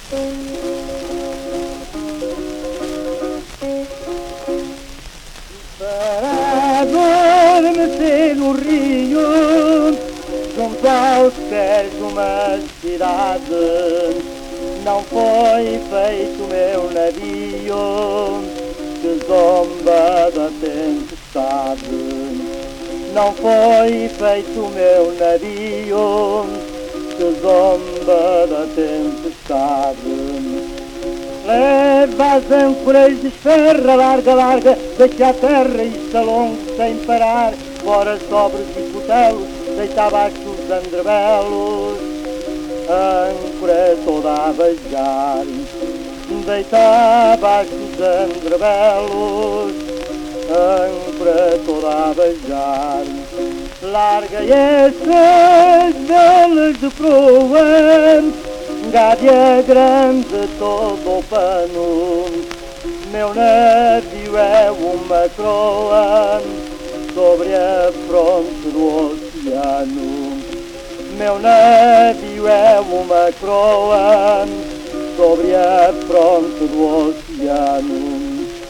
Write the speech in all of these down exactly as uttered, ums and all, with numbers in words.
Para adormecer no rio, junto aos pés de uma cidade, não foi feito meu navio que zomba da tempestade. Não foi feito meu navio que zomba da tempestade. Leva as âncoras, desferra, larga, larga, deixa a terra e estalongue sem parar, fora sobres e cotelos, deita abaixo os andrebelos, a âncora toda a beijar, deita abaixo os andrebelos, a âncora toda a beijar. Larga essas velas de proa, Gádia grande todo o pano, meu navio é uma croa sobre a fronte do oceano. Meu navio é uma croa sobre a fronte do oceano.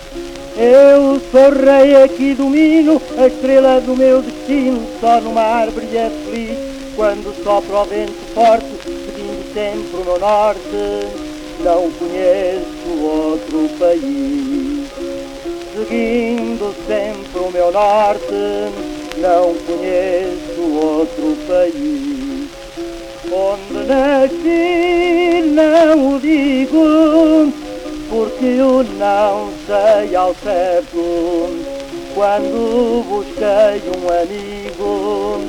Eu sou rei aqui domino, a estrela do meu destino, só no mar brilha feliz, quando sopra o vento forte, seguindo sempre o meu norte, não conheço outro país. Seguindo sempre o meu norte, não conheço outro país. Onde nasci não o digo, porque eu não sei ao certo. Quando busquei um amigo,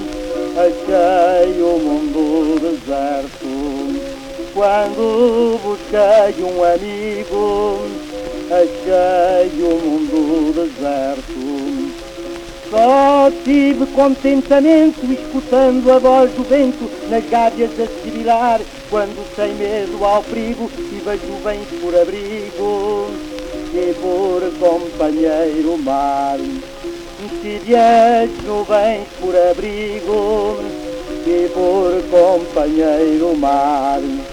achei o mundo deserto. Quando busquei um amigo, achei o mundo deserto. Só tive contentamento escutando a voz do vento nas gábias a sibilar, quando sem medo ao perigo e vejo nuvens por abrigo e por companheiro mar. Tive as nuvens por abrigo e por companheiro mar.